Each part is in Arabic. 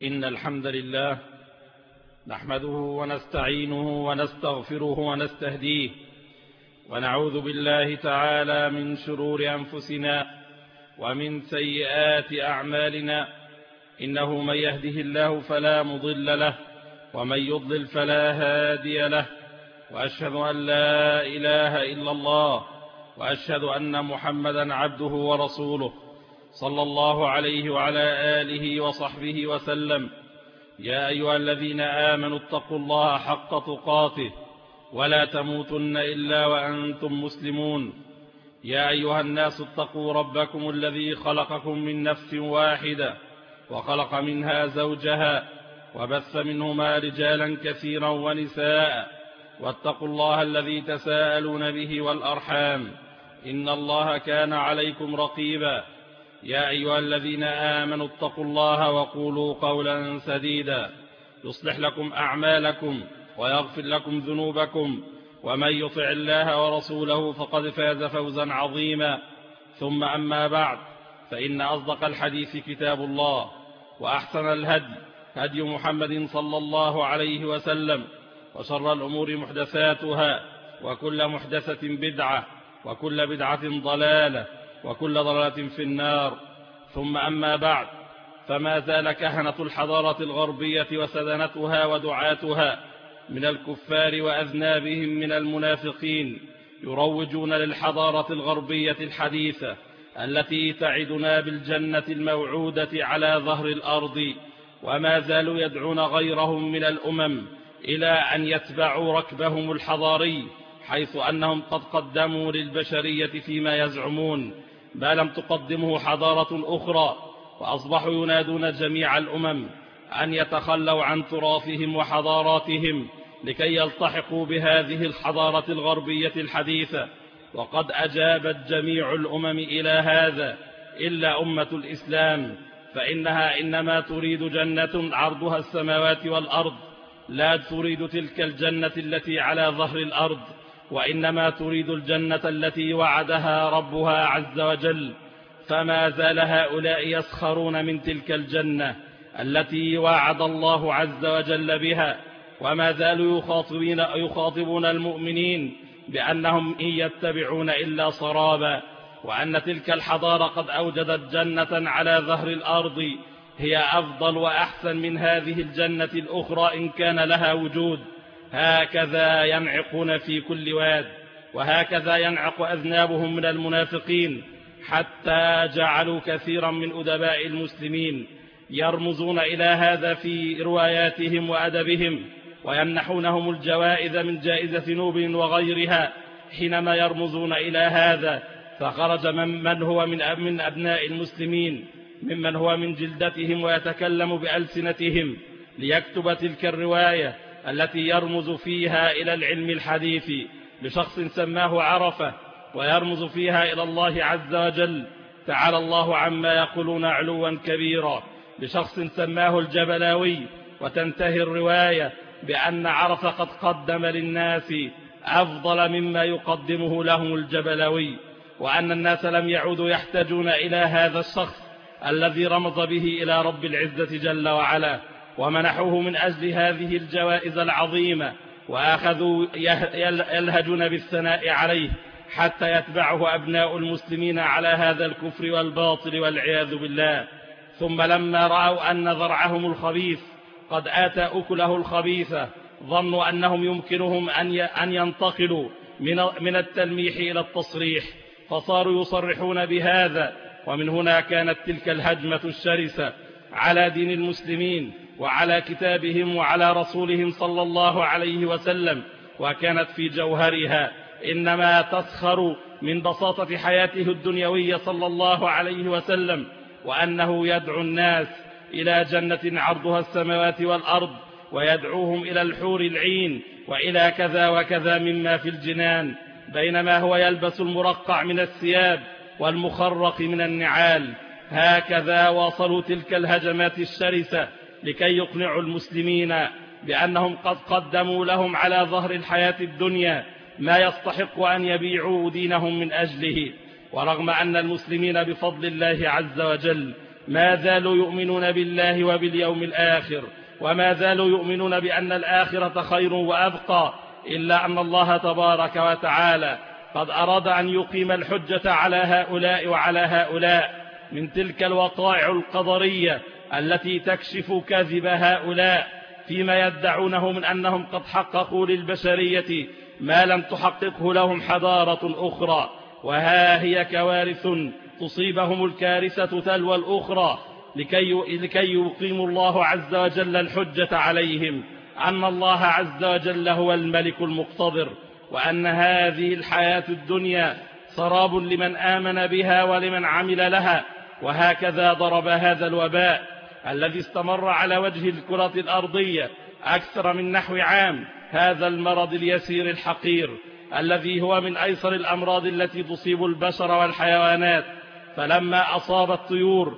إن الحمد لله نحمده ونستعينه ونستغفره ونستهديه، ونعوذ بالله تعالى من شرور أنفسنا ومن سيئات أعمالنا. إنه من يهده الله فلا مضل له، ومن يضلل فلا هادي له، وأشهد أن لا إله إلا الله، وأشهد أن محمدا عبده ورسوله صلى الله عليه وعلى آله وصحبه وسلم. يا أيها الذين آمنوا اتقوا الله حق تقاته ولا تموتن إلا وأنتم مسلمون. يا أيها الناس اتقوا ربكم الذي خلقكم من نفس واحدة وخلق منها زوجها وبث منهما رجالا كثيرا ونساء، واتقوا الله الذي تساءلون به والأرحام، إن الله كان عليكم رقيبا. يا أيها الذين آمنوا اتقوا الله وقولوا قولا سديدا يصلح لكم أعمالكم ويغفر لكم ذنوبكم، ومن يطع الله ورسوله فقد فاز فوزا عظيما. ثم أما بعد، فإن أصدق الحديث كتاب الله، وأحسن الهدي هدي محمد صلى الله عليه وسلم، وشر الأمور محدثاتها، وكل محدثة بدعة، وكل بدعة ضلالة، وكل ضلالة في النار. ثم أما بعد، فما زال كهنة الحضارة الغربية وسدنتها ودعاتها من الكفار وأذنابهم من المنافقين يروجون للحضارة الغربية الحديثة التي تعدنا بالجنة الموعودة على ظهر الأرض، وما زالوا يدعون غيرهم من الأمم إلى أن يتبعوا ركبهم الحضاري، حيث أنهم قد قدموا للبشرية فيما يزعمون ما لم تقدمه حضارة أخرى، وأصبحوا ينادون جميع الأمم أن يتخلوا عن تراثهم وحضاراتهم لكي يلتحقوا بهذه الحضارة الغربية الحديثة. وقد أجابت جميع الأمم إلى هذا إلا أمة الإسلام، فإنها إنما تريد جنة عرضها السماوات والأرض، لا تريد تلك الجنة التي على ظهر الأرض، وإنما تريد الجنة التي وعدها ربها عز وجل. فما زال هؤلاء يسخرون من تلك الجنة التي وعد الله عز وجل بها، وما زالوا يخاطبون المؤمنين بأنهم إن يتبعون إلا سرابا، وأن تلك الحضارة قد أوجدت جنة على ظهر الأرض هي أفضل وأحسن من هذه الجنة الأخرى إن كان لها وجود. هكذا ينعقون في كل واد، وهكذا ينعق أذنابهم من المنافقين، حتى جعلوا كثيرا من أدباء المسلمين يرمزون إلى هذا في رواياتهم وأدبهم، ويمنحونهم الجوائز من جائزة نوبل وغيرها حينما يرمزون إلى هذا. فخرج من هو من أبناء المسلمين ممن هو من جلدتهم ويتكلم بألسنتهم ليكتب تلك الرواية التي يرمز فيها إلى العلم الحديث لشخص سماه عرفة، ويرمز فيها إلى الله عز وجل تعالى الله عما يقولون علوا كبيرا، لشخص سماه الجبلاوي، وتنتهي الرواية بأن عرفة قد قدم للناس أفضل مما يقدمه لهم الجبلاوي، وأن الناس لم يعودوا يحتاجون إلى هذا الشخص الذي رمز به إلى رب العزة جل وعلا، ومنحوه من أجل هذه الجوائز العظيمة، وأخذوا يلهجون بالثناء عليه حتى يتبعه أبناء المسلمين على هذا الكفر والباطل والعياذ بالله. ثم لما رأوا أن ذرعهم الخبيث قد آتى أكله الخبيثة، ظنوا أنهم يمكنهم أن ينتقلوا من التلميح إلى التصريح، فصاروا يصرحون بهذا. ومن هنا كانت تلك الهجمة الشرسة على دين المسلمين وعلى كتابهم وعلى رسولهم صلى الله عليه وسلم، وكانت في جوهرها إنما تسخر من بساطة حياته الدنيوية صلى الله عليه وسلم، وأنه يدعو الناس إلى جنة عرضها السماوات والأرض، ويدعوهم إلى الحور العين وإلى كذا وكذا مما في الجنان، بينما هو يلبس المرقع من الثياب والمخرق من النعال. هكذا واصلوا تلك الهجمات الشرسة لكي يقنعوا المسلمين بأنهم قد قدموا لهم على ظهر الحياة الدنيا ما يستحق أن يبيعوا دينهم من أجله. ورغم أن المسلمين بفضل الله عز وجل ما زالوا يؤمنون بالله وباليوم الآخر، وما زالوا يؤمنون بأن الآخرة خير وأبقى، إلا أن الله تبارك وتعالى قد أراد أن يقيم الحجة على هؤلاء وعلى هؤلاء من تلك الوقائع القدرية التي تكشف كذب هؤلاء فيما يدعونه من أنهم قد حققوا للبشرية ما لم تحققه لهم حضارة أخرى، وها هي كوارث تصيبهم الكارثة تلو الأخرى لكي يقيم الله عز وجل الحجة عليهم أن الله عز وجل هو الملك المقتدر، وأن هذه الحياة الدنيا سراب لمن آمن بها ولمن عمل لها. وهكذا ضرب هذا الوباء الذي استمر على وجه الكرة الأرضية أكثر من نحو عام، هذا المرض اليسير الحقير الذي هو من أيسر الأمراض التي تصيب البشر والحيوانات، فلما أصاب الطيور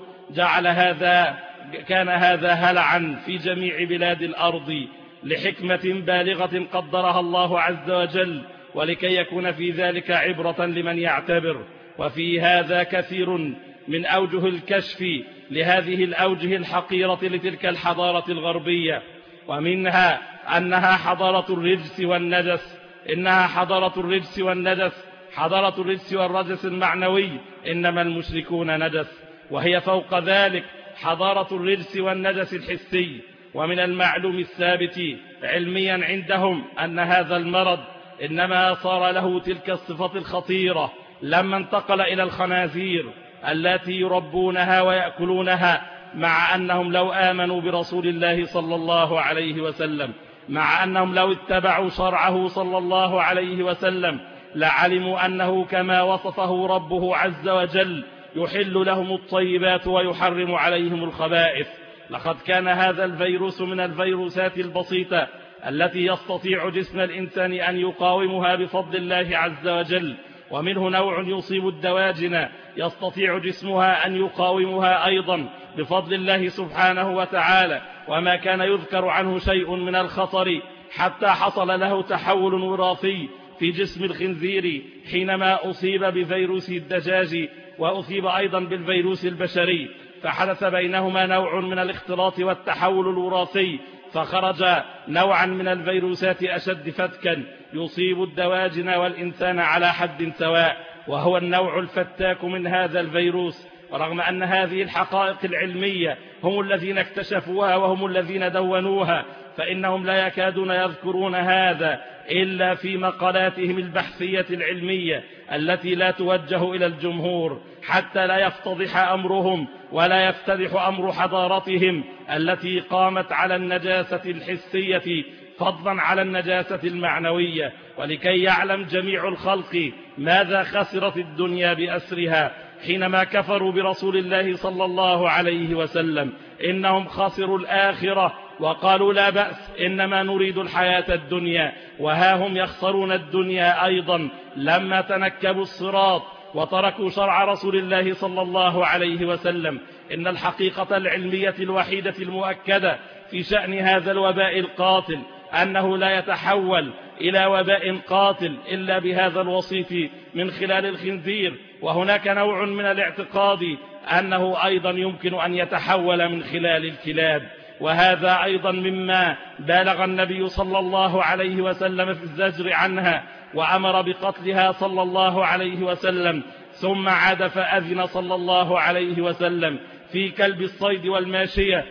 كان هذا هلعا في جميع بلاد الأرض لحكمة بالغة قدرها الله عز وجل، ولكي يكون في ذلك عبرة لمن يعتبر. وفي هذا كثير من أوجه الكشف لهذه الأوجه الحقيرة لتلك الحضارة الغربية، ومنها أنها حضارة الرجس والنجس. إنها حضارة الرجس والنجس، حضارة الرجس والرجس المعنوي، إنما المشركون نجس. وهي فوق ذلك حضارة الرجس والنجس الحسي. ومن المعلوم الثابت علميا عندهم أن هذا المرض إنما صار له تلك الصفة الخطيرة لما انتقل إلى الخنازير التي يربونها ويأكلونها، مع أنهم لو آمنوا برسول الله صلى الله عليه وسلم، مع أنهم لو اتبعوا شرعه صلى الله عليه وسلم، لعلموا أنه كما وصفه ربه عز وجل يحل لهم الطيبات ويحرم عليهم الخبائث. لقد كان هذا الفيروس من الفيروسات البسيطة التي يستطيع جسم الإنسان أن يقاومها بفضل الله عز وجل، ومنه نوع يصيب الدواجن يستطيع جسمها أن يقاومها أيضا بفضل الله سبحانه وتعالى، وما كان يذكر عنه شيء من الخطر حتى حصل له تحول وراثي في جسم الخنزير حينما أصيب بفيروس الدجاج وأصيب أيضا بالفيروس البشري، فحدث بينهما نوع من الاختلاط والتحول الوراثي، فخرج نوعا من الفيروسات أشد فتكا يصيب الدواجن والإنسان على حد سواء، وهو النوع الفتاك من هذا الفيروس. ورغم أن هذه الحقائق العلمية هم الذين اكتشفوها وهم الذين دونوها، فإنهم لا يكادون يذكرون هذا إلا في مقالاتهم البحثية العلمية التي لا توجه إلى الجمهور، حتى لا يفتضح أمرهم ولا يفتضح أمر حضارتهم التي قامت على النجاسة الحسية فضلا على النجاسة المعنوية، ولكي يعلم جميع الخلق ماذا خسرت الدنيا بأسرها حينما كفروا برسول الله صلى الله عليه وسلم. إنهم خسروا الآخرة وقالوا لا بأس، إنما نريد الحياة الدنيا، وها هم يخسرون الدنيا أيضا لما تنكبوا الصراط وتركوا شرع رسول الله صلى الله عليه وسلم. إن الحقيقة العلمية الوحيدة المؤكدة في شأن هذا الوباء القاتل أنه لا يتحول إلى وباء قاتل إلا بهذا الوسيط من خلال الخنزير، وهناك نوع من الاعتقاد أنه أيضا يمكن أن يتحول من خلال الكلاب، وهذا أيضا مما بالغ النبي صلى الله عليه وسلم في الزجر عنها وأمر بقتلها صلى الله عليه وسلم، ثم عاد فأذن صلى الله عليه وسلم في كلب الصيد والماشية،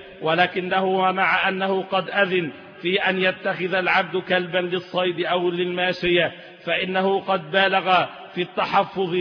ولكنه مع أنه قد أذن في أن يتخذ العبد كلبا للصيد أو للماشية، فإنه قد بالغ في التحفظ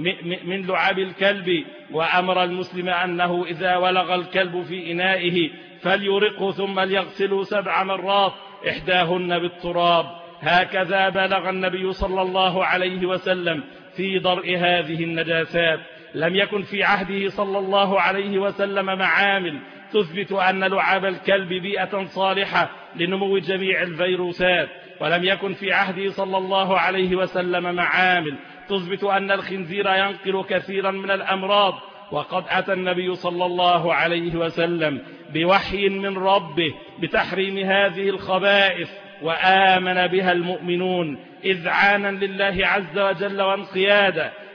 من لعاب الكلب، وأمر المسلم أنه إذا ولغ الكلب في إنائه فليرقه ثم ليغسله 7 مرات إحداهن بالتراب. هكذا بلغ النبي صلى الله عليه وسلم في درء هذه النجاسات. لم يكن في عهده صلى الله عليه وسلم معامل تثبت أن لعاب الكلب بيئة صالحة لنمو جميع الفيروسات، ولم يكن في عهده صلى الله عليه وسلم معامل تثبت أن الخنزير ينقل كثيرا من الأمراض. وقد أتى النبي صلى الله عليه وسلم بوحي من ربه بتحريم هذه الخبائث، وآمن بها المؤمنون إذعانا لله عز وجل وانقيادا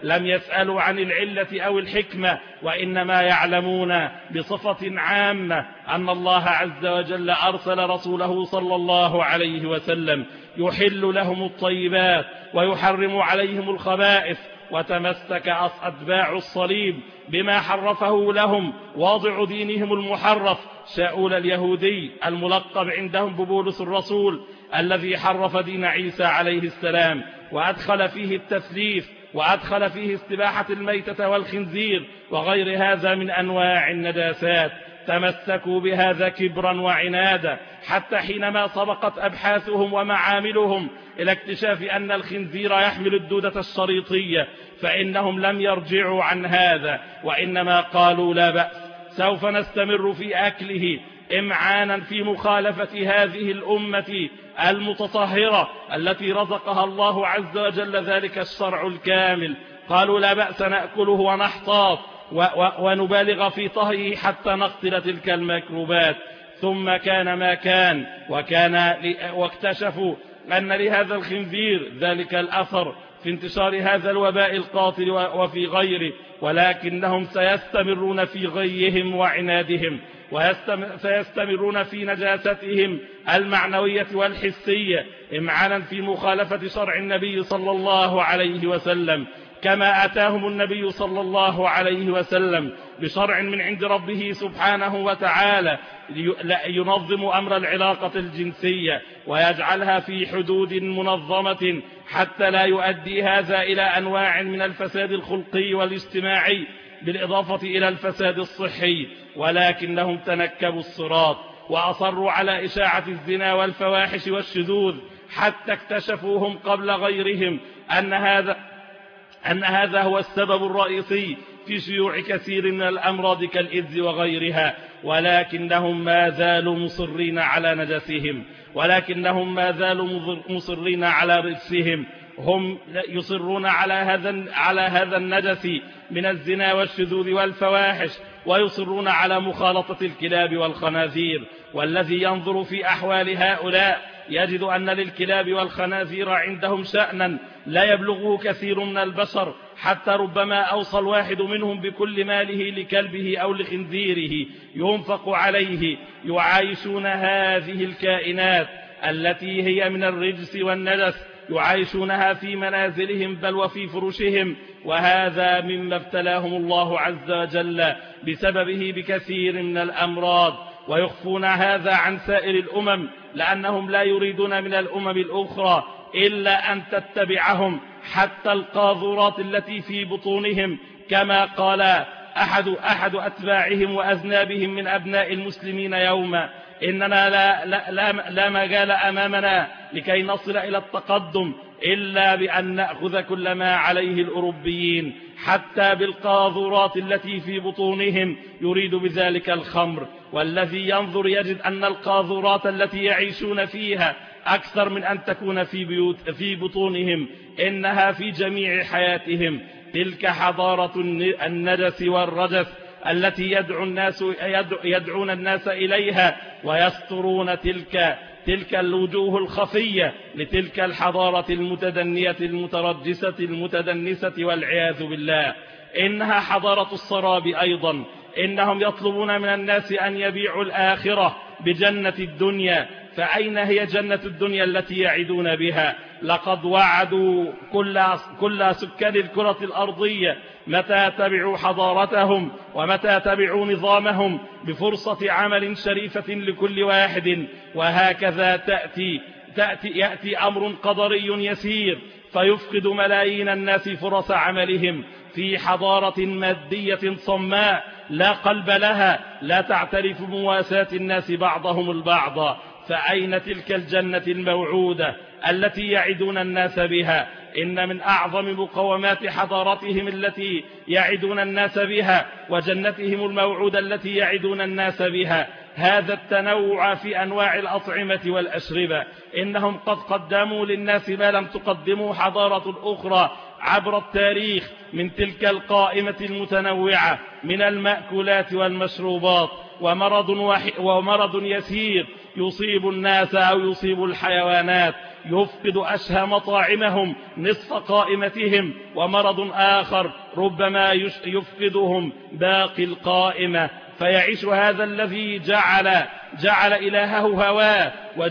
لم يسألوا عن العلة أو الحكمة، وإنما يعلمون بصفة عامة أن الله عز وجل أرسل رسوله صلى الله عليه وسلم يحل لهم الطيبات ويحرم عليهم الخبائث. وتمسك أتباع الصليب بما حرفه لهم واضع دينهم المحرف شاؤول اليهودي الملقب عندهم ببولس الرسول، الذي حرف دين عيسى عليه السلام وأدخل فيه التثليث وأدخل فيه استباحة الميتة والخنزير وغير هذا من أنواع النجاسات. تمسكوا بهذا كبرا وعنادا، حتى حينما سبقت أبحاثهم ومعاملهم إلى اكتشاف أن الخنزير يحمل الدودة الشريطية، فإنهم لم يرجعوا عن هذا، وإنما قالوا لا بأس، سوف نستمر في أكله إمعانا في مخالفة هذه الأمة المتطهرة التي رزقها الله عز وجل ذلك الشرع الكامل. قالوا لا بأس نأكله ونحتاط ونبالغ في طهيه حتى نقتل تلك الميكروبات. ثم كان ما كان، واكتشفوا أن لهذا الخنزير ذلك الأثر في انتشار هذا الوباء القاتل وفي غيره، ولكنهم سيستمرون في غيهم وعنادهم، وسيستمرون في نجاستهم المعنوية والحسية إمعانا في مخالفة شرع النبي صلى الله عليه وسلم، كما أتاهم النبي صلى الله عليه وسلم بشرع من عند ربه سبحانه وتعالى ينظم أمر العلاقة الجنسية ويجعلها في حدود منظمة حتى لا يؤدي هذا إلى أنواع من الفساد الخلقي والاجتماعي بالإضافة إلى الفساد الصحي. ولكنهم تنكبوا الصراط وأصروا على إشاعة الزنا والفواحش والشذوذ، حتى اكتشفوا هم قبل غيرهم أن هذا هو السبب الرئيسي في شيوع كثير من الأمراض كالإيدز وغيرها. ولكنهم ما زالوا مصرين على نجسهم، ولكنهم ما زالوا مصرين على رجسهم. هم يصرون على هذا النجس من الزنا والشذوذ والفواحش، ويصرون على مخالطة الكلاب والخنازير. والذي ينظر في أحوال هؤلاء يجد أن للكلاب والخنازير عندهم شأنا لا يبلغه كثير من البشر، حتى ربما أوصى الواحد منهم بكل ماله لكلبه أو لخنزيره ينفق عليه. يعايشون هذه الكائنات التي هي من الرجس والنجس، يعايشونها في منازلهم بل وفي فرشهم، وهذا مما ابتلاهم الله عز وجل بسببه بكثير من الأمراض. ويخفون هذا عن سائر الأمم، لأنهم لا يريدون من الأمم الأخرى إلا أن تتبعهم حتى القاذورات التي في بطونهم، كما قال أحد أتباعهم وأذنابهم من أبناء المسلمين يوما: إننا لا مجال أمامنا لكي نصل إلى التقدم إلا بأن نأخذ كل ما عليه الأوروبيين، حتى بالقاذورات التي في بطونهم، يريد بذلك الخمر. والذي ينظر يجد أن القاذورات التي يعيشون فيها أكثر من أن تكون في بطونهم، إنها في جميع حياتهم. تلك حضارة النجس والرجس التي يدعون الناس إليها، ويسترون تلك الوجوه الخفية لتلك الحضارة المتدنية المترجسة المتدنسة، والعياذ بالله. إنها حضارة السراب أيضا. إنهم يطلبون من الناس أن يبيعوا الآخرة بجنة الدنيا، فأين هي جنة الدنيا التي يعدون بها؟ لقد وعدوا كل سكان الكرة الأرضية متى تبعوا حضارتهم ومتى تبعوا نظامهم بفرصة عمل شريفة لكل واحد. وهكذا يأتي أمر قدري يسير فيفقد ملايين الناس فرص عملهم في حضارة مادية صماء لا قلب لها، لا تعترف بمواساة الناس بعضهم البعض. فأين تلك الجنة الموعودة التي يعدون الناس بها؟ إن من أعظم مقومات حضارتهم التي يعدون الناس بها وجنتهم الموعودة التي يعدون الناس بها هذا التنوع في أنواع الأطعمة والأشربة. إنهم قد قدموا للناس ما لم تقدموا حضارة أخرى عبر التاريخ من تلك القائمة المتنوعة من المأكولات والمشروبات. ومرض يسير يصيب الناس أو يصيب الحيوانات يفقد أشهى مطاعمهم نصف قائمتهم، ومرض آخر ربما يفقدهم باقي القائمة، فيعيش هذا الذي جعل إلهه هواه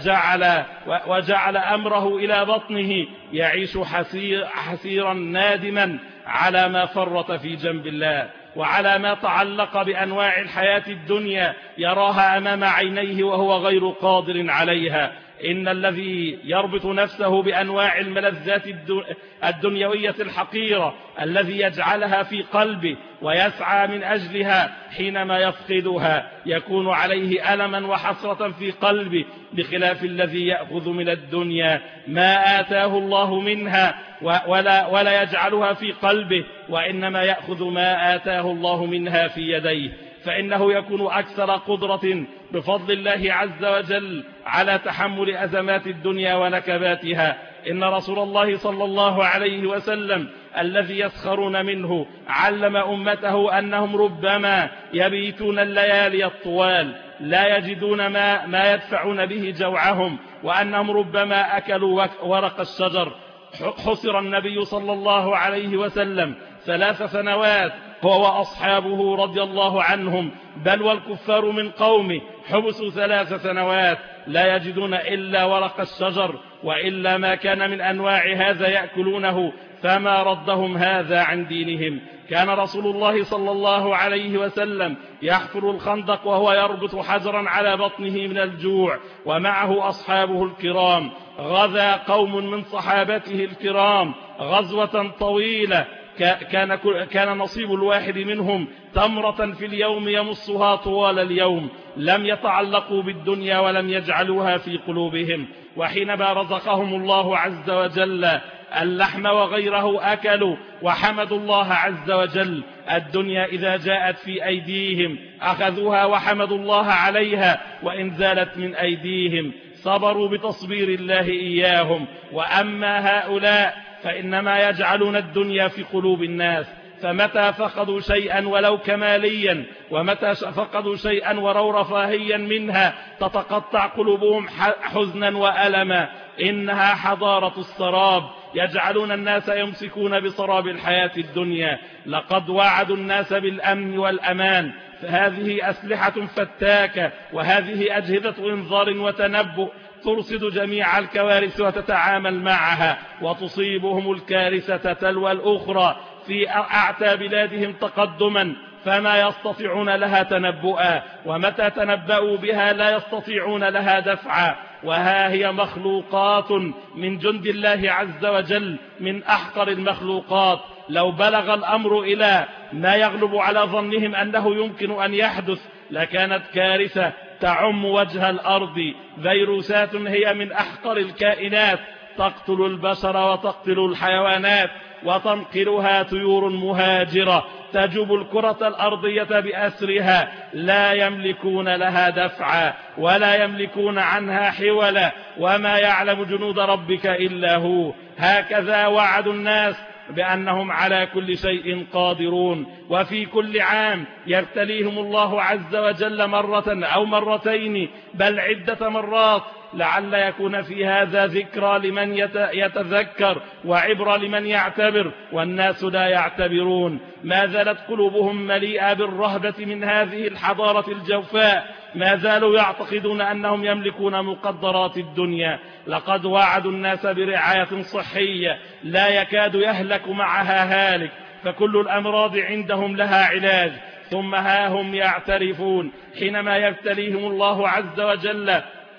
وجعل أمره إلى بطنه، يعيش حسيرا نادما على ما فرط في جنب الله، وعلى ما تعلق بأنواع الحياة الدنيا يراها أمام عينيه وهو غير قادر عليها. إن الذي يربط نفسه بأنواع الملذات الدنيوية الحقيرة الذي يجعلها في قلبه ويسعى من أجلها، حينما يفقدها يكون عليه ألما وحسرة في قلبه، بخلاف الذي يأخذ من الدنيا ما آتاه الله منها ولا يجعلها في قلبه، وإنما يأخذ ما آتاه الله منها في يديه، فإنه يكون أكثر قدرة بفضل الله عز وجل على تحمل أزمات الدنيا ونكباتها. إن رسول الله صلى الله عليه وسلم الذي يسخرون منه علم أمته أنهم ربما يبيتون الليالي الطوال لا يجدون ما يدفعون به جوعهم، وأنهم ربما أكلوا ورق الشجر. حصر النبي صلى الله عليه وسلم 3 سنوات هو وأصحابه رضي الله عنهم، بل والكفار من قومه حبسوا 3 سنوات لا يجدون إلا ورق الشجر وإلا ما كان من أنواع هذا يأكلونه، فما ردهم هذا عن دينهم. كان رسول الله صلى الله عليه وسلم يحفر الخندق وهو يربط حجرا على بطنه من الجوع، ومعه أصحابه الكرام. غزا قوم من صحابته الكرام غزوة طويلة، كان نصيب الواحد منهم تمرة في اليوم يمصها طوال اليوم، لم يتعلقوا بالدنيا ولم يجعلوها في قلوبهم. وحينما رزقهم الله عز وجل اللحم وغيره أكلوا وحمدوا الله عز وجل. الدنيا إذا جاءت في أيديهم أخذوها وحمدوا الله عليها، وإن زالت من أيديهم صبروا بتصبير الله إياهم. وأما هؤلاء فإنما يجعلون الدنيا في قلوب الناس، فمتى فقدوا شيئا ولو كماليا، ومتى فقدوا شيئا ولو رفاهيا منها، تتقطع قلوبهم حزنا وألما. إنها حضارة السراب، يجعلون الناس يمسكون بسراب الحياة الدنيا. لقد وعدوا الناس بالأمن والأمان، فهذه أسلحة فتاكة، وهذه أجهزة إنذار وتنبؤ ترصد جميع الكوارث وتتعامل معها، وتصيبهم الكارثة تلو الأخرى في أعتى بلادهم تقدما، فما يستطيعون لها تنبؤا، ومتى تنبأوا بها لا يستطيعون لها دفعا. وها هي مخلوقات من جند الله عز وجل، من أحقر المخلوقات. لو بلغ الأمر إلى ما يغلب على ظنهم أنه يمكن أن يحدث لكانت كارثة تعم وجه الأرض. فيروسات هي من أحقر الكائنات، تقتل البشر وتقتل الحيوانات، وتنقلها طيور مهاجرة تجب الكرة الأرضية بأسرها، لا يملكون لها دفعا ولا يملكون عنها حولا، وما يعلم جنود ربك إلا هو. هكذا وعدوا الناس بأنهم على كل شيء قادرون، وفي كل عام يبتليهم الله عز وجل مرة أو مرتين، بل عدة مرات، لعل يكون في هذا ذكرى لمن يتذكر وعبرة لمن يعتبر، والناس لا يعتبرون. ما زالت قلوبهم مليئة بالرهبة من هذه الحضارة الجوفاء، ما زالوا يعتقدون أنهم يملكون مقدرات الدنيا. لقد وعدوا الناس برعاية صحية لا يكاد يهلك معها هالك، فكل الأمراض عندهم لها علاج، ثم ها هم يعترفون حينما يبتليهم الله عز وجل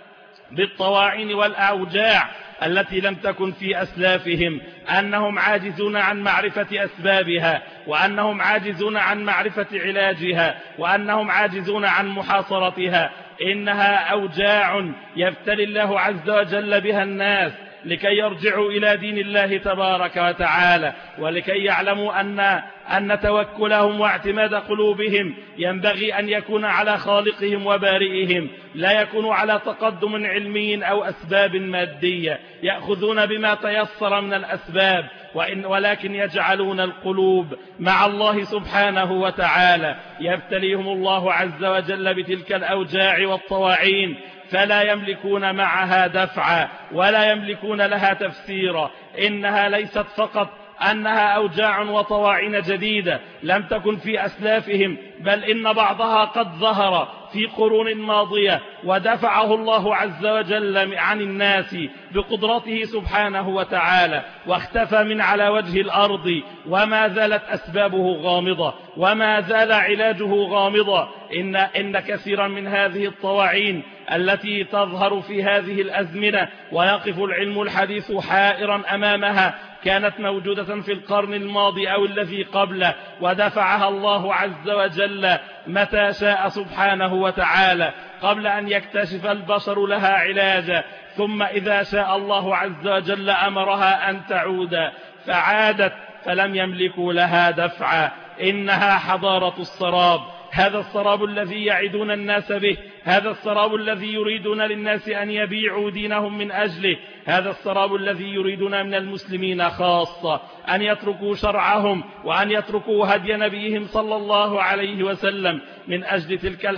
بالطواعين والأوجاع التي لم تكن في أسلافهم، أنهم عاجزون عن معرفة أسبابها، وأنهم عاجزون عن معرفة علاجها، وأنهم عاجزون عن محاصرتها. إنها أوجاع يبتلي الله عز وجل بها الناس لكي يرجعوا إلى دين الله تبارك وتعالى، ولكي يعلموا أن توكلهم واعتماد قلوبهم ينبغي أن يكون على خالقهم وبارئهم، لا يكون على تقدم علمي أو أسباب مادية يأخذون بما تيسر من الأسباب، ولكن يجعلون القلوب مع الله سبحانه وتعالى. يبتليهم الله عز وجل بتلك الأوجاع والطواعين فلا يملكون معها دفعا ولا يملكون لها تفسيرا. إنها ليست فقط أنها أوجاع وطواعين جديدة لم تكن في أسلافهم، بل إن بعضها قد ظهر في قرون ماضية ودفعه الله عز وجل عن الناس بقدرته سبحانه وتعالى، واختفى من على وجه الأرض، وما زالت أسبابه غامضة وما زال علاجه غامضة. إن كثيرا من هذه الطواعين التي تظهر في هذه الأزمنة ويقف العلم الحديث حائرا أمامها كانت موجودة في القرن الماضي أو الذي قبله، ودفعها الله عز وجل متى شاء سبحانه وتعالى قبل أن يكتشف البشر لها علاجا، ثم إذا شاء الله عز وجل أمرها أن تعود فعادت فلم يملكوا لها دفعا. إنها حضارة السراب، هذا السراب الذي يعدون الناس به، هذا السراب الذي يريدون للناس أن يبيعوا دينهم من أجله، هذا السراب الذي يريدون من المسلمين خاصة أن يتركوا شرعهم وأن يتركوا هدي نبيهم صلى الله عليه وسلم من أجل تلك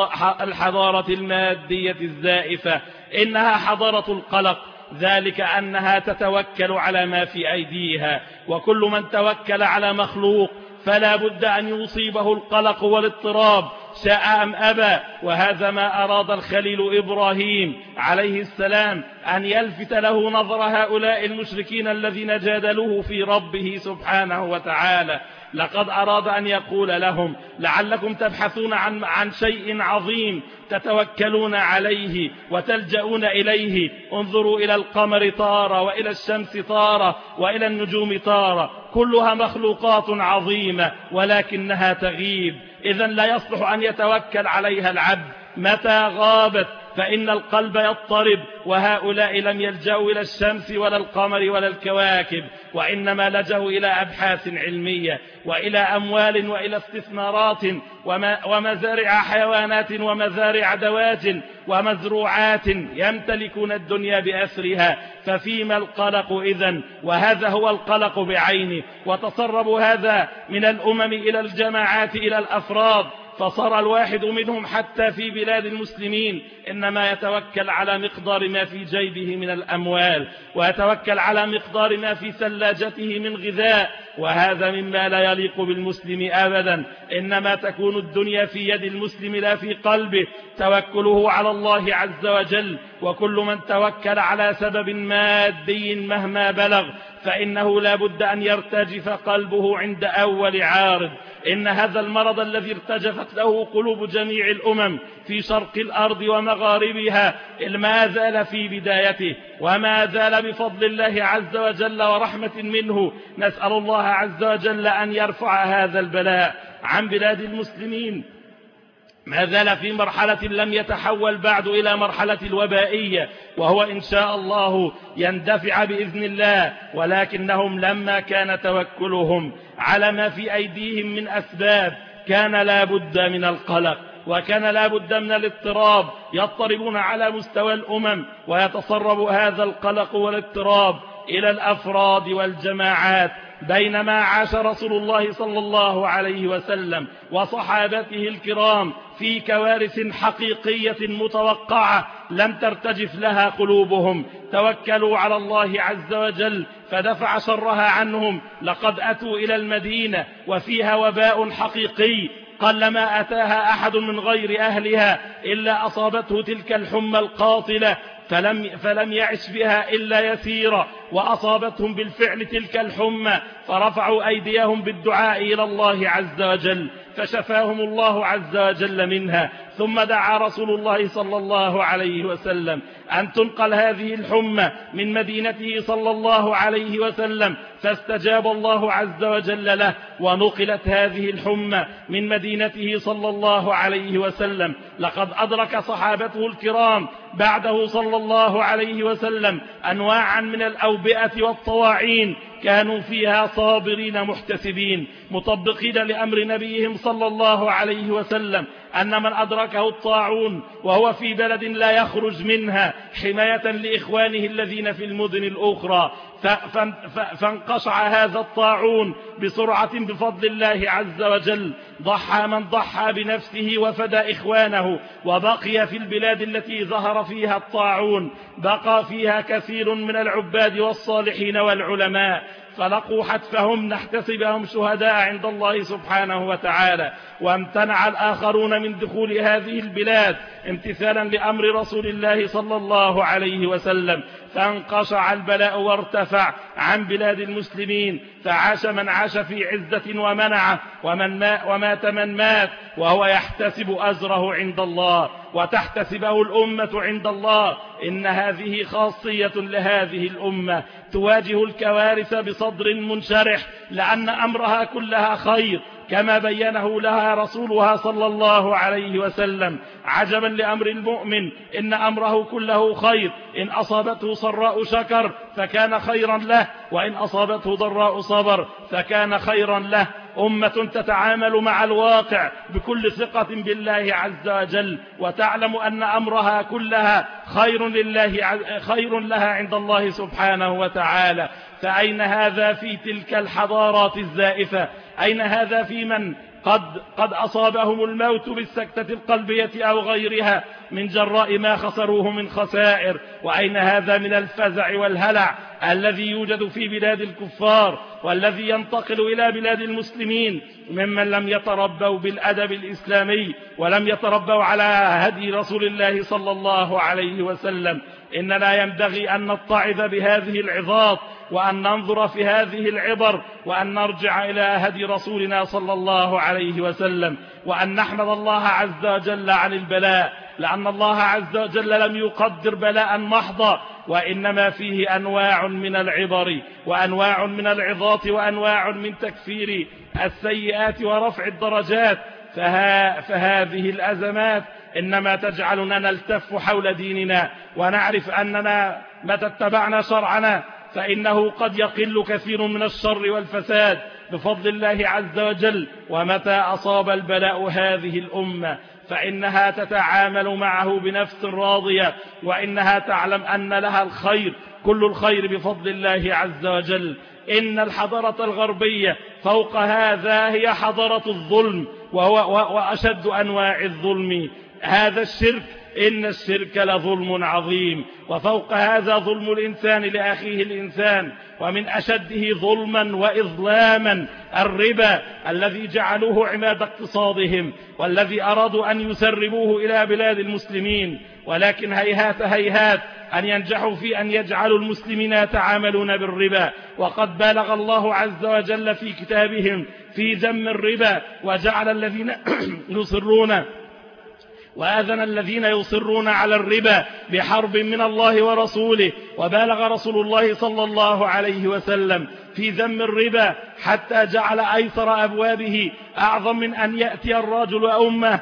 الحضارة المادية الزائفة. إنها حضارة القلق، ذلك أنها تتوكل على ما في أيديها، وكل من توكل على مخلوق فلا بد أن يصيبه القلق والاضطراب شاء أم أبى. وهذا ما أراد الخليل إبراهيم عليه السلام أن يلفت له نظر هؤلاء المشركين الذين جادلوه في ربه سبحانه وتعالى. لقد أراد أن يقول لهم لعلكم تبحثون عن شيء عظيم تتوكلون عليه وتلجؤون إليه. انظروا إلى القمر طارة، وإلى الشمس طارة، وإلى النجوم طارة، كلها مخلوقات عظيمة ولكنها تغيب. إذن لا يصلح أن يتوكل عليها العبد، متى غابت فإن القلب يضطرب. وهؤلاء لم يلجأوا إلى الشمس ولا القمر ولا الكواكب، وإنما لجأوا إلى أبحاث علمية وإلى أموال وإلى استثمارات ومزارع حيوانات ومزارع دوات ومزروعات يمتلكون الدنيا بأسرها. ففيما القلق إذن؟ وهذا هو القلق بعينه. وتسرب هذا من الأمم إلى الجماعات إلى الأفراد، فصار الواحد منهم حتى في بلاد المسلمين إنما يتوكل على مقدار ما في جيبه من الأموال، ويتوكل على مقدار ما في ثلاجته من غذاء، وهذا مما لا يليق بالمسلم أبدا. إنما تكون الدنيا في يد المسلم لا في قلبه، توكله على الله عز وجل. وكل من توكل على سبب مادي مهما بلغ فإنه لا بد أن يرتجف قلبه عند أول عارض. إن هذا المرض الذي ارتجفت له قلوب جميع الأمم في شرق الأرض ومغاربها ما زال في بدايته، وما زال بفضل الله عز وجل ورحمة منه. نسأل الله عز وجل أن يرفع هذا البلاء عن بلاد المسلمين. ما زال في مرحلة لم يتحول بعد إلى مرحلة الوبائية، وهو إن شاء الله يندفع بإذن الله. ولكنهم لما كان توكلهم على ما في أيديهم من أسباب كان لا بد من القلق، وكان لا بد من الاضطراب، يضطربون على مستوى الأمم، ويتسرب هذا القلق والاضطراب إلى الأفراد والجماعات. بينما عاش رسول الله صلى الله عليه وسلم وصحابته الكرام في كوارث حقيقية متوقعة لم ترتجف لها قلوبهم، توكلوا على الله عز وجل فدفع شرها عنهم. لقد أتوا إلى المدينة وفيها وباء حقيقي قلما أتاها أحد من غير أهلها إلا أصابته تلك الحمى القاطلة، فلم يعش بها إلا يسيرا، وأصابتهم بالفعل تلك الحمى فرفعوا أيديهم بالدعاء إلى الله عز وجل فشفاهم الله عز وجل منها. ثم دعا رسول الله صلى الله عليه وسلم أن تنقل هذه الحمى من مدينته صلى الله عليه وسلم، فاستجاب الله عز وجل له، ونقلت هذه الحمى من مدينته صلى الله عليه وسلم. لقد أدرك صحابته الكرام بعده صلى الله عليه وسلم أنواعا من الأوبئة والطواعين كانوا فيها صابرين محتسبين مطبقين لأمر نبيهم صلى الله عليه وسلم أن من أدركه الطاعون وهو في بلد لا يخرج منها حماية لإخوانه الذين في المدن الأخرى فانقشع هذا الطاعون بسرعة بفضل الله عز وجل. ضحى من ضحى بنفسه وفدى إخوانه، وبقي في البلاد التي ظهر فيها الطاعون بقى فيها كثير من العباد والصالحين والعلماء، فلقوا حتفهم نحتسبهم شهداء عند الله سبحانه وتعالى. وامتنع الآخرون من دخول هذه البلاد امتثالا لأمر رسول الله صلى الله عليه وسلم، فانقشع البلاء وارتفع عن بلاد المسلمين، فعاش من عاش في عزة ومنعه، ومات من مات وهو يحتسب أجره عند الله وتحتسبه الأمة عند الله. إن هذه خاصية لهذه الأمة تواجه الكوارث بصدر منشرح، لأن أمرها كلها خير كما بينه لها رسولها صلى الله عليه وسلم. عجبا لأمر المؤمن، إن أمره كله خير، إن أصابته سراء شكر فكان خيرا له، وإن أصابته ضراء صبر فكان خيرا له. أمة تتعامل مع الواقع بكل ثقة بالله عز وجل، وتعلم أن أمرها كلها خير لها عند الله سبحانه وتعالى. فأين هذا في تلك الحضارات الزائفة؟ أين هذا في من قد أصابهم الموت بالسكتة القلبية أو غيرها من جراء ما خسروه من خسائر؟ وأين هذا من الفزع والهلع الذي يوجد في بلاد الكفار والذي ينتقل إلى بلاد المسلمين ممن لم يتربوا بالأدب الإسلامي ولم يتربوا على هدي رسول الله صلى الله عليه وسلم؟ إننا ينبغي أن نتعظ بهذه العظات، وأن ننظر في هذه العبر، وأن نرجع إلى هدي رسولنا صلى الله عليه وسلم، وأن نحمد الله عز وجل عن البلاء، لأن الله عز وجل لم يقدر بلاء محضا، وإنما فيه أنواع من العبر وأنواع من العظات وأنواع من تكفير السيئات ورفع الدرجات. فهذه الأزمات إنما تجعلنا نلتف حول ديننا، ونعرف أننا متى اتبعنا شرعنا فإنه قد يقل كثير من الشر والفساد بفضل الله عز وجل. ومتى أصاب البلاء هذه الأمة فإنها تتعامل معه بنفس راضية، وإنها تعلم أن لها الخير، كل الخير بفضل الله عز وجل. إن الحضارة الغربية فوق هذا هي حضارة الظلم، وأشد أنواع الظلم هذا الشرك. إن الشرك لظلم عظيم، وفوق هذا ظلم الإنسان لأخيه الإنسان، ومن أشده ظلما وإظلاما الربا الذي جعلوه عماد اقتصادهم، والذي أرادوا أن يسربوه إلى بلاد المسلمين، ولكن هيهات هيهات أن ينجحوا في أن يجعلوا المسلمين يتعاملون بالربا. وقد بالغ الله عز وجل في كتابهم في ذم الربا، وجعل الذين يصرون وآذن الذين يصرون على الربا بحرب من الله ورسوله. وبالغ رسول الله صلى الله عليه وسلم في ذم الربا حتى جعل أيسر أبوابه أعظم من أن يأتي الرجل أمه،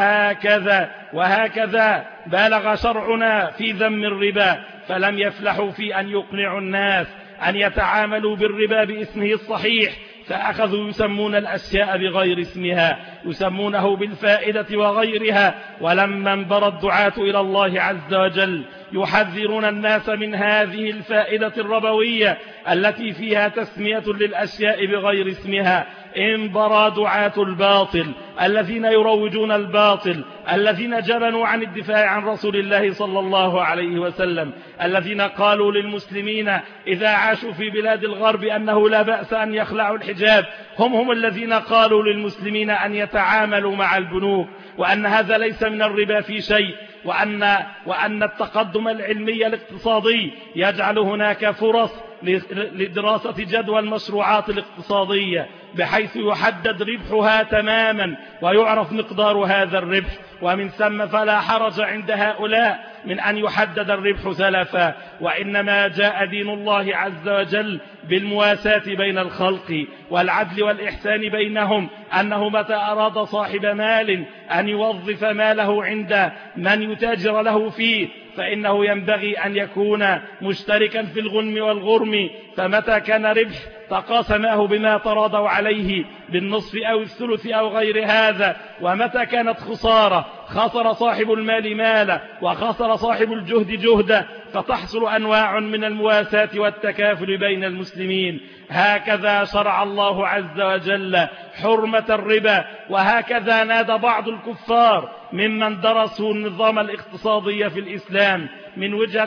وهكذا بالغ شرعنا في ذم الربا، فلم يفلحوا في أن يقنعوا الناس أن يتعاملوا بالربا باسمه الصحيح، فأخذوا يسمون الأشياء بغير اسمها، يسمونه بالفائدة وغيرها. ولما انبر الدعاة إلى الله عز وجل يحذرون الناس من هذه الفائدة الربوية التي فيها تسمية للأشياء بغير اسمها، انبر دعاة الباطل الذين يروجون الباطل، الذين جبنوا عن الدفاع عن رسول الله صلى الله عليه وسلم، الذين قالوا للمسلمين إذا عاشوا في بلاد الغرب أنه لا بأس أن يخلعوا الحجاب. هم الذين قالوا للمسلمين أن يتعاملوا مع البنوك، وأن هذا ليس من الربا في شيء، وأن التقدم العلمي الاقتصادي يجعل هناك فرص لدراسة جدوى المشروعات الاقتصادية بحيث يحدد ربحها تماما ويعرف مقدار هذا الربح، ومن ثم فلا حرج عند هؤلاء من أن يحدد الربح سلفا. وإنما جاء دين الله عز وجل بالمواساة بين الخلق والعدل والإحسان بينهم، أنه متى أراد صاحب مال أن يوظف ماله عند من يتاجر له فيه فإنه ينبغي أن يكون مشتركا في الغنم والغرم، فمتى كان ربح تقاسماه بما تراضوا عليه بالنصف أو الثلث أو غير هذا، ومتى كانت خسارة خسر صاحب المال ماله وخسر صاحب الجهد جهده، فتحصل أنواع من المواساة والتكافل بين المسلمين. هكذا شرع الله عز وجل حرمة الربا، وهكذا نادى بعض الكفار ممن درسوا النظام الاقتصادي في الإسلام من وجهة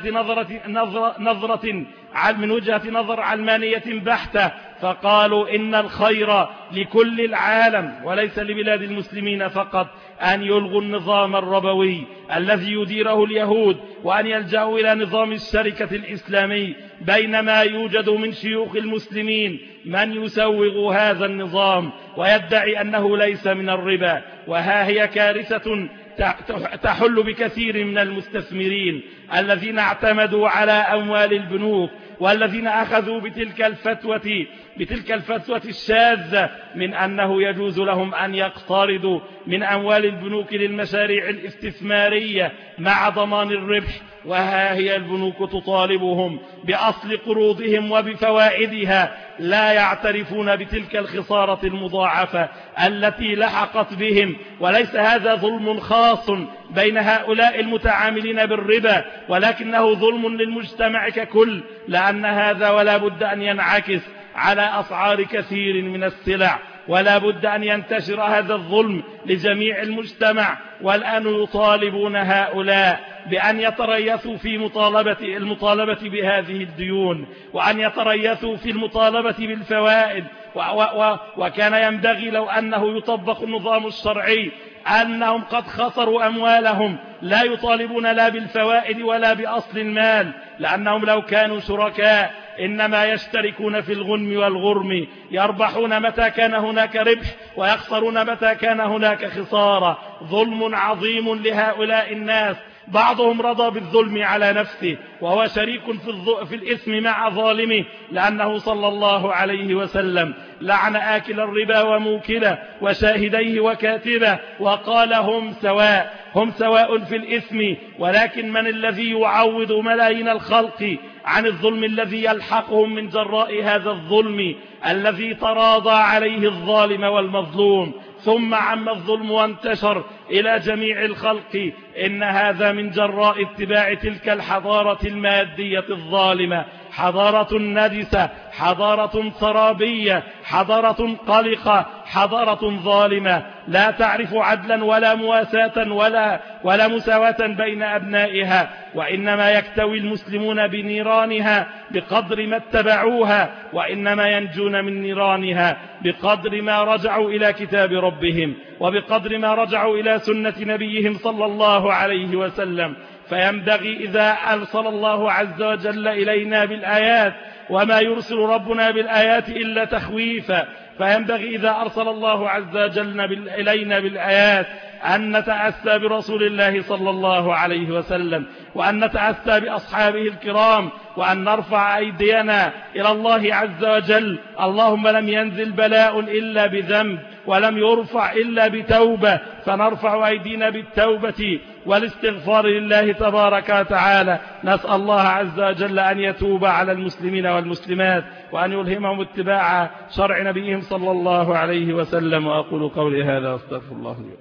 نظر علمانية بحتة، فقالوا إن الخير لكل العالم وليس لبلاد المسلمين فقط أن يلغوا النظام الربوي الذي يديره اليهود، وأن يلجأوا إلى نظام الشركة الإسلامي، بينما يوجد من شيوخ المسلمين من يسوغ هذا النظام ويدعي أنه ليس من الربا. وها هي كارثة تحل بكثير من المستثمرين الذين اعتمدوا على أموال البنوك، والذين أخذوا بتلك الفتوى الشاذة من أنه يجوز لهم أن يقترضوا من أموال البنوك للمشاريع الاستثمارية مع ضمان الربح. وها هي البنوك تطالبهم بأصل قروضهم وبفوائدها، لا يعترفون بتلك الخسارة المضاعفة التي لحقت بهم. وليس هذا ظلم خاص بين هؤلاء المتعاملين بالربا، ولكنه ظلم للمجتمع ككل، لأن هذا ولا بد أن ينعكس على أسعار كثير من السلع، ولا بد أن ينتشر هذا الظلم لجميع المجتمع. والآن يطالبون هؤلاء بأن يتريثوا في المطالبة بهذه الديون، وأن يتريثوا في المطالبة بالفوائد. وكان ينبغي لو أنه يطبق النظام الشرعي أنهم قد خسروا أموالهم لا يطالبون لا بالفوائد ولا بأصل المال، لأنهم لو كانوا شركاء إنما يشتركون في الغنم والغرم، يربحون متى كان هناك ربح ويخسرون متى كان هناك خسارة. ظلم عظيم لهؤلاء الناس، بعضهم رضى بالظلم على نفسه وهو شريك في الإثم مع ظالمه، لأنه صلى الله عليه وسلم لعن آكل الربا وموكله وشاهديه وكاتبه، وقال هم سواء في الإثم، ولكن من الذي يعوض ملايين الخلق عن الظلم الذي يلحقهم من جراء هذا الظلم الذي تراضى عليه الظالم والمظلوم، ثم عم الظلم وانتشر إلى جميع الخلق؟ إن هذا من جراء اتباع تلك الحضارة المادية الظالمة، حضارة نجسة، حضارة سرابية، حضارة قلقة، حضارة ظالمة لا تعرف عدلا ولا مواساة ولا مساواة بين أبنائها، وإنما يكتوي المسلمون بنيرانها بقدر ما اتبعوها، وإنما ينجون من نيرانها بقدر ما رجعوا إلى كتاب ربهم وبقدر ما رجعوا إلى سنة نبيهم صلى الله عليه وسلم. فينبغي إذا أرسل الله عز وجل إلينا بالآيات، وما يرسل ربنا بالآيات إلا تخويفا، فينبغي إذا أرسل الله عز وجل إلينا بالآيات أن نتأسى برسول الله صلى الله عليه وسلم، وأن نتأسى بأصحابه الكرام، وأن نرفع أيدينا إلى الله عز وجل. اللهم لم ينزل بلاء إلا بذنب، ولم يرفع إلا بتوبة، فنرفع أيدينا بالتوبة والاستغفار لله تبارك وتعالى. نسأل الله عز وجل أن يتوب على المسلمين والمسلمات، وأن يلهمهم اتباع شرع نبيهم صلى الله عليه وسلم. وأقول قولي هذا واستغفر الله لي.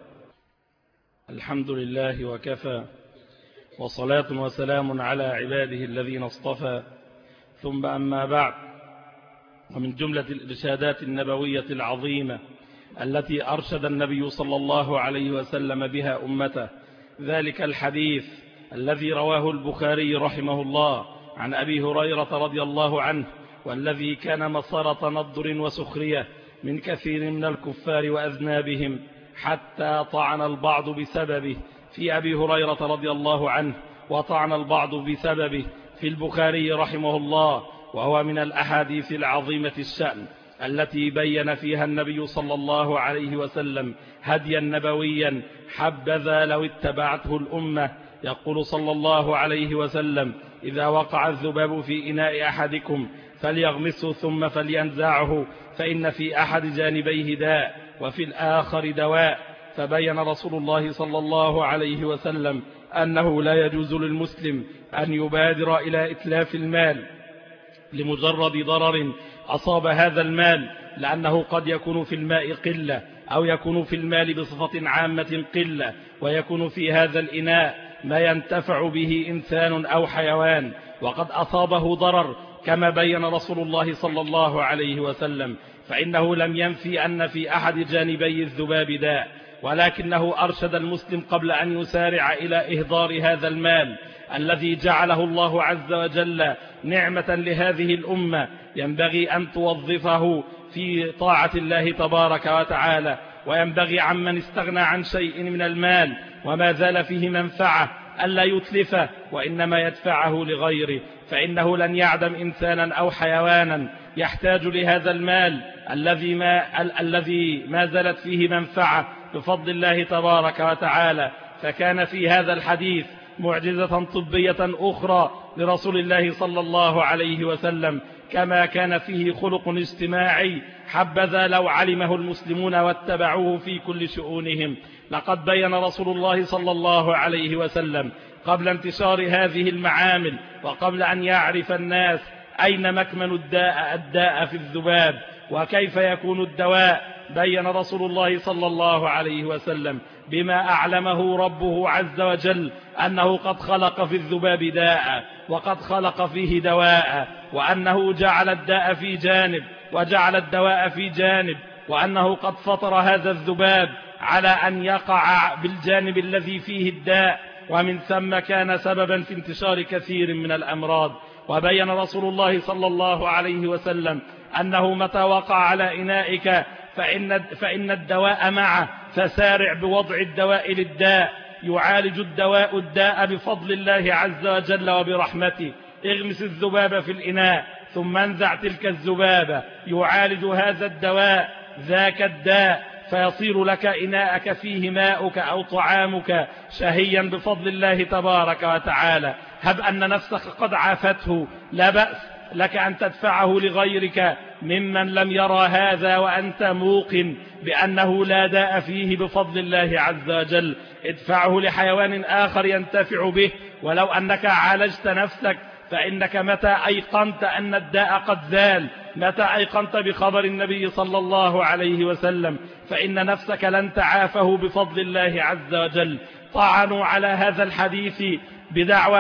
الحمد لله وكفى، وصلاة وسلام على عباده الذين اصطفى، ثم أما بعد. ومن جملة الإرشادات النبوية العظيمة التي أرشد النبي صلى الله عليه وسلم بها أمته ذلك الحديث الذي رواه البخاري رحمه الله عن أبي هريرة رضي الله عنه، والذي كان مصارة تنضر وسخرية من كثير من الكفار وأذنابهم، حتى طعن البعض بسببه في أبي هريرة رضي الله عنه، وطعن البعض بسببه في البخاري رحمه الله. وهو من الأحاديث العظيمة الشأن التي بين فيها النبي صلى الله عليه وسلم هديا نبويا حبذا لو اتبعته الأمة. يقول صلى الله عليه وسلم: إذا وقع الذباب في إناء أحدكم فليغمسه ثم فلينزعه، فإن في أحد جانبيه داء وفي الآخر دواء. فبين رسول الله صلى الله عليه وسلم أنه لا يجوز للمسلم أن يبادر إلى إتلاف المال لمجرد ضرر أصاب هذا المال، لأنه قد يكون في الماء قلة أو يكون في المال بصفة عامة قلة، ويكون في هذا الإناء ما ينتفع به إنسان أو حيوان وقد أصابه ضرر كما بين رسول الله صلى الله عليه وسلم، فإنه لم ينفي أن في أحد جانبي الذباب داء، ولكنه أرشد المسلم قبل أن يسارع إلى إهدار هذا المال الذي جعله الله عز وجل نعمة لهذه الأمة ينبغي أن توظفه في طاعة الله تبارك وتعالى. وينبغي عمن استغنى عن شيء من المال وما زال فيه منفعة ألا يتلفه، وإنما يدفعه لغيره، فإنه لن يعدم إنسانا أو حيوانا يحتاج لهذا المال الذي ما زالت فيه منفعة بفضل الله تبارك وتعالى. فكان في هذا الحديث معجزة طبية أخرى لرسول الله صلى الله عليه وسلم، كما كان فيه خلق اجتماعي حبذا لو علمه المسلمون واتبعوه في كل شؤونهم. لقد بين رسول الله صلى الله عليه وسلم قبل انتشار هذه المعامل وقبل أن يعرف الناس أين مكمن الداء في الذباب وكيف يكون الدواء، بين رسول الله صلى الله عليه وسلم بما أعلمه ربه عز وجل أنه قد خلق في الذباب داء وقد خلق فيه دواء، وأنه جعل الداء في جانب وجعل الدواء في جانب، وأنه قد فطر هذا الذباب على أن يقع بالجانب الذي فيه الداء، ومن ثم كان سببا في انتشار كثير من الأمراض. وبين رسول الله صلى الله عليه وسلم أنه متى وقع على إنائك فإن الدواء معه، فسارع بوضع الدواء للداء، يعالج الدواء الداء بفضل الله عز وجل وبرحمته. اغمس الذباب في الإناء ثم انزع تلك الذبابة، يعالج هذا الدواء ذاك الداء، فيصير لك إناءك فيه ماؤك أو طعامك شهيا بفضل الله تبارك وتعالى. هب أن نفسك قد عافته، لا بأس لك أن تدفعه لغيرك ممن لم يرى هذا وأنت موقن بأنه لا داء فيه بفضل الله عز وجل. ادفعه لحيوان آخر ينتفع به، ولو أنك عالجت نفسك، فإنك متى أيقنت أن الداء قد زال، متى أيقنت بخبر النبي صلى الله عليه وسلم، فإن نفسك لن تعافه بفضل الله عز وجل. طعنوا على هذا الحديث بدعوى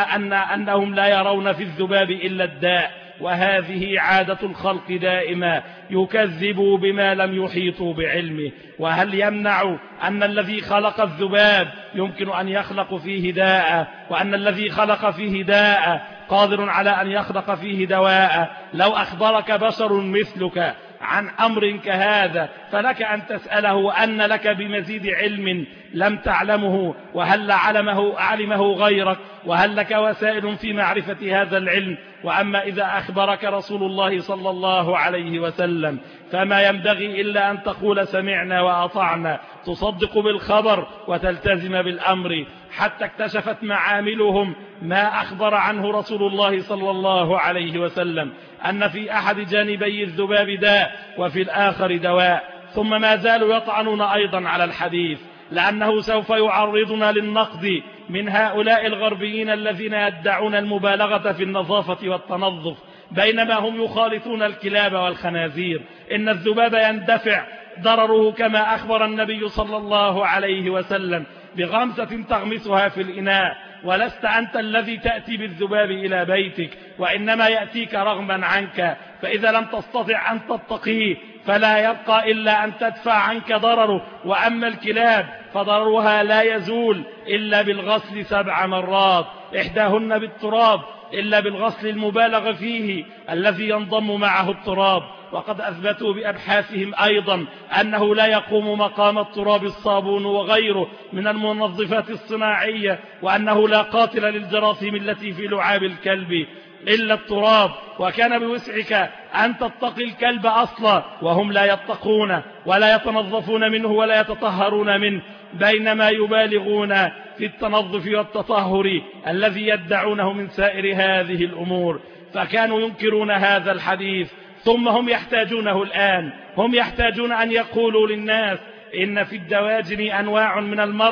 أنهم لا يرون في الذباب إلا الداء، وهذه عادة الخلق دائما، يكذبوا بما لم يحيطوا بعلمه. وهل يمنع أن الذي خلق الذباب يمكن أن يخلق فيه داء، وأن الذي خلق فيه داء قادر على أن يخلق فيه دواء؟ لو أخبرك بشر مثلك عن أمر كهذا فلك أن تسأله أن لك بمزيد علم لم تعلمه، وهل علمه غيرك، وهل لك وسائل في معرفة هذا العلم. وأما إذا أخبرك رسول الله صلى الله عليه وسلم فما ينبغي إلا أن تقول سمعنا وأطعنا، تصدق بالخبر وتلتزم بالأمر، حتى اكتشفت معاملهم ما أخبر عنه رسول الله صلى الله عليه وسلم أن في أحد جانبي الذباب داء وفي الآخر دواء. ثم ما زالوا يطعنون أيضا على الحديث، لأنه سوف يعرضنا للنقد من هؤلاء الغربيين الذين يدعون المبالغة في النظافة والتنظف بينما هم يخالطون الكلاب والخنازير. إن الذباب يندفع ضرره كما أخبر النبي صلى الله عليه وسلم بغمسة تغمسها في الإناء، ولست أنت الذي تأتي بالذباب إلى بيتك، وإنما يأتيك رغما عنك، فإذا لم تستطع أن تتقيه فلا يبقى إلا أن تدفع عنك ضرره. وأما الكلاب فضررها لا يزول إلا بالغسل 7 مرات، إحداهن بالتراب، إلا بالغسل المبالغ فيه الذي ينضم معه التراب. وقد أثبتوا بأبحاثهم أيضا أنه لا يقوم مقام التراب الصابون وغيره من المنظفات الصناعية، وأنه لا قاتل للجراثيم التي في لعاب الكلب إلا التراب. وكان بوسعك أن تتقي الكلب أصلا، وهم لا يتقون ولا يتنظفون منه ولا يتطهرون منه، بينما يبالغون في التنظف والتطهر الذي يدعونه من سائر هذه الأمور. فكانوا ينكرون هذا الحديث، ثم هم يحتاجونه الآن، هم يحتاجون أن يقولوا للناس إن في الدواجن أنواع من المرض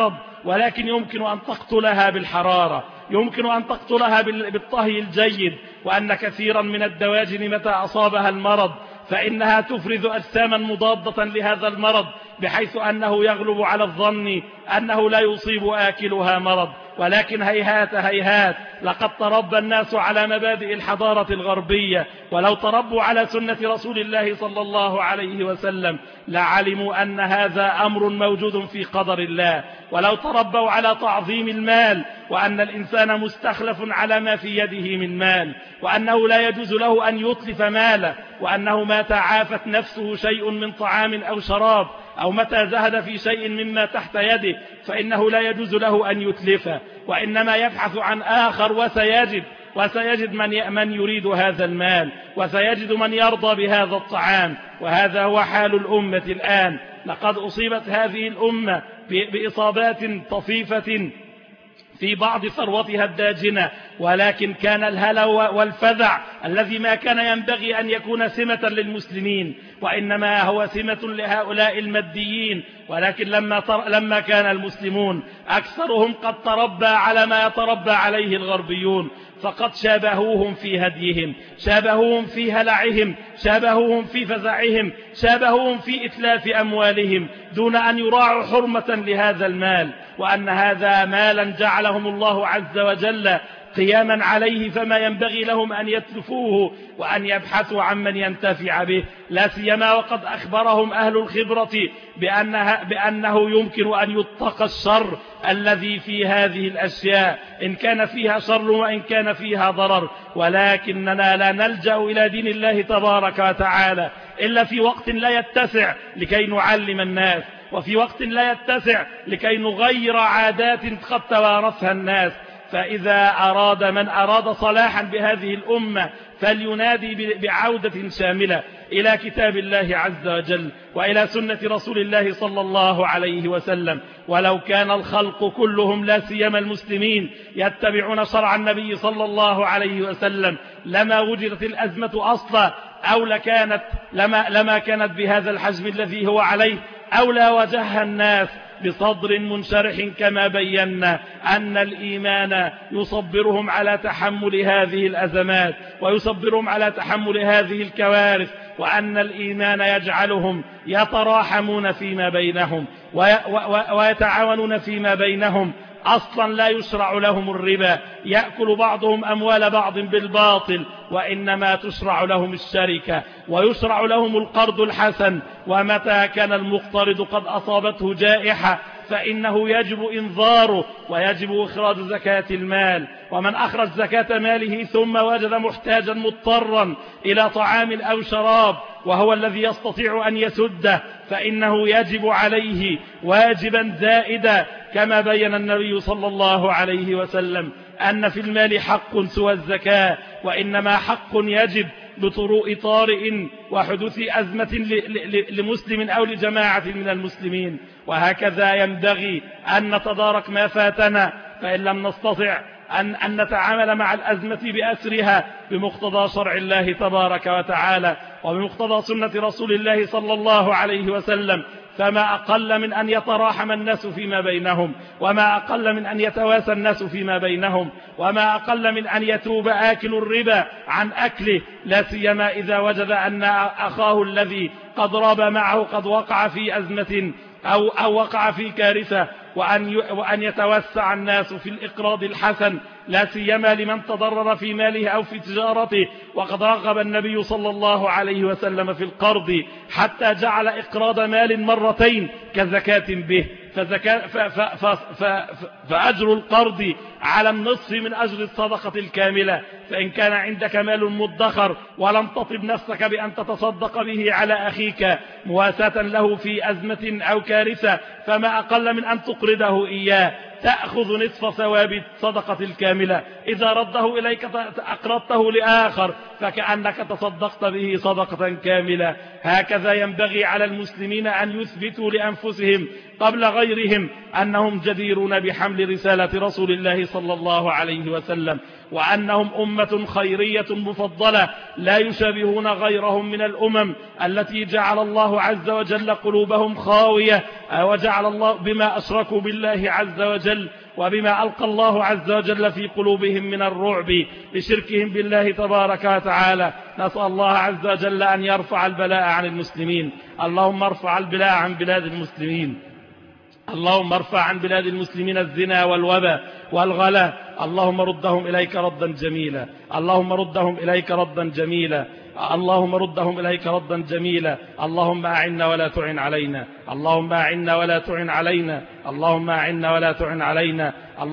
ولكن يمكن أن تقتلها بالحرارة، يمكن أن تقتلها بالطهي الجيد. وأن كثيرا من الدواجن متى أصابها المرض فإنها تفرز أجساما مضادة لهذا المرض، بحيث أنه يغلب على الظن أنه لا يصيب آكلها مرض. ولكن هيهات هيهات، لقد تربى الناس على مبادئ الحضارة الغربية، ولو تربوا على سنة رسول الله صلى الله عليه وسلم لعلموا أن هذا أمر موجود في قدر الله. ولو تربوا على تعظيم المال، وأن الإنسان مستخلف على ما في يده من مال، وأنه لا يجوز له أن يتلف ماله، وأنه ما تعافت نفسه شيء من طعام أو شراب، أو متى زهد في شيء مما تحت يده فإنه لا يجوز له أن يتلفه، وإنما يبحث عن آخر، وسيجد من يريد هذا المال، وسيجد من يرضى بهذا الطعام. وهذا هو حال الأمة الآن. لقد أصيبت هذه الأمة بإصابات طفيفة في بعض ثروتها الداجنة، ولكن كان الهلع والفزع الذي ما كان ينبغي أن يكون سمة للمسلمين، وإنما هو سمة لهؤلاء الماديين. ولكن لما كان المسلمون أكثرهم قد تربى على ما يتربى عليه الغربيون، فقد شابهوهم في هديهم، شابهوهم في هلعهم، شابهوهم في فزعهم، شابهوهم في إتلاف أموالهم، دون أن يراعوا حرمة لهذا المال، وأن هذا مالا جعلهم الله عز وجل قياما عليه، فما ينبغي لهم أن يتلفوه وأن يبحثوا عن من ينتفع به، لا سيما وقد أخبرهم أهل الخبرة بأنه يمكن أن يتقى الشر الذي في هذه الأشياء، إن كان فيها شر وإن كان فيها ضرر. ولكننا لا نلجأ إلى دين الله تبارك وتعالى إلا في وقت لا يتسع لكي نعلم الناس، وفي وقت لا يتسع لكي نغير عادات قد توارثها الناس. فإذا أراد من أراد صلاحا بهذه الأمة فلينادي بعودة شاملة إلى كتاب الله عز وجل وإلى سنة رسول الله صلى الله عليه وسلم. ولو كان الخلق كلهم لا سيما المسلمين يتبعون شرع النبي صلى الله عليه وسلم لما وجدت الأزمة أصلا، أو لما كانت بهذا الحجم الذي هو عليه، أو لا وجهها الناس بصدر منشرح، كما بينا أن الإيمان يصبرهم على تحمل هذه الأزمات ويصبرهم على تحمل هذه الكوارث، وأن الإيمان يجعلهم يتراحمون فيما بينهم ويتعاونون فيما بينهم. أصلا لا يشرع لهم الربا يأكل بعضهم أموال بعض بالباطل، وإنما تشرع لهم الشركة ويشرع لهم القرض الحسن. ومتى كان المقترض قد أصابته جائحة فإنه يجب إنذاره ويجب إخراج زكاة المال. ومن أخرج زكاة ماله ثم وجد محتاجا مضطرا إلى طعام أو شراب وهو الذي يستطيع أن يسده فإنه يجب عليه واجبا زائدا، كما بين النبي صلى الله عليه وسلم أن في المال حق سوى الزكاة، وإنما حق يجب بطروء طارئ وحدوث أزمة لمسلم أو لجماعة من المسلمين. وهكذا ينبغي أن نتدارك ما فاتنا، فإن لم نستطع أن نتعامل مع الأزمة بأسرها بمقتضى شرع الله تبارك وتعالى وبمقتضى سنة رسول الله صلى الله عليه وسلم، فما أقل من أن يتراحم الناس فيما بينهم، وما أقل من أن يتواسى الناس فيما بينهم، وما أقل من أن يتوب آكل الربا عن أكله، لا سيما إذا وجد أن أخاه الذي قد راب معه قد وقع في أزمة أو وقع في كارثة، وأن يتوسع الناس في الإقراض الحسن، لا سيما لمن تضرر في ماله أو في تجارته. وقد رغب النبي صلى الله عليه وسلم في القرض حتى جعل إقراض مال مرتين كزكاة به، فأجر القرض على النصف من أجر الصدقة الكاملة. فإن كان عندك مال مدخر ولم تطب نفسك بأن تتصدق به على أخيك مواساة له في أزمة أو كارثة، فما أقل من أن تقرضه إياه، تأخذ نصف ثواب الصدقة الكاملة إذا رده إليك أقرضته لآخر فكأنك تصدقت به صدقة كاملة. هكذا ينبغي على المسلمين أن يثبتوا لأنفسهم قبل غيرهم أنهم جديرون بحمل رسالة رسول الله صلى الله عليه وسلم، وأنهم أمة خيرية مفضلة لا يشابهون غيرهم من الأمم التي جعل الله عز وجل قلوبهم خاوية، وجعل الله بما أشركوا بالله عز وجل وبما ألقى الله عز وجل في قلوبهم من الرعب بشركهم بالله تبارك وتعالى. نسأل الله عز وجل أن يرفع البلاء عن المسلمين. اللهم ارفع البلاء عن بلاد المسلمين، اللهم ارفع عن بلاد المسلمين الزنا والوباء والغلا. اللهم ردهم إليك ردا جميلا، اللهم ردهم إليك ردا جميلا، اللهم ردهم إليك ردا جميلا. اللهم أعنا ولا تعن علينا، اللهم أعنا ولا تعن علينا، اللهم أعنا ولا تعن علينا.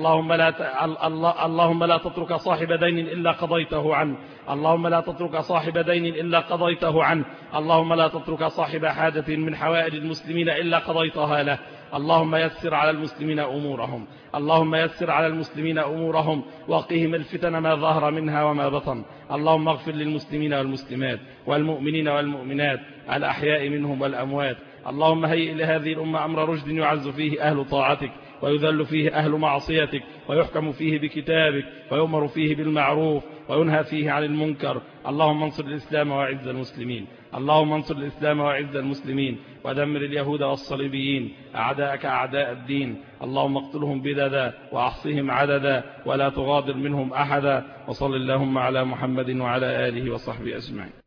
اللهم لا تترك صاحب دين إلا قضيته عنه، اللهم لا تترك صاحب دين إلا قضيته عنه، اللهم لا تترك صاحب حاجة من حوائج المسلمين إلا قضيتها له. اللهم يسر على المسلمين أمورهم، اللهم يسر على المسلمين أمورهم وقهم الفتن ما ظهر منها وما بطن. اللهم اغفر للمسلمين والمسلمات والمؤمنين والمؤمنات الأحياء منهم والأموات. اللهم هيئ لهذه الأمة أمر رشد يعز فيه أهل طاعتك ويذل فيه أهل معصيتك ويحكم فيه بكتابك ويؤمر فيه بالمعروف وينهى فيه عن المنكر. اللهم انصر الإسلام وأعز المسلمين، اللهم انصر الإسلام وأعز المسلمين ودمر اليهود والصليبيين أعداءك أعداء الدين. اللهم اقتلهم بددا وأحصهم عددا ولا تغادر منهم أحدا. وصل اللهم على محمد وعلى آله وصحبه أجمعين.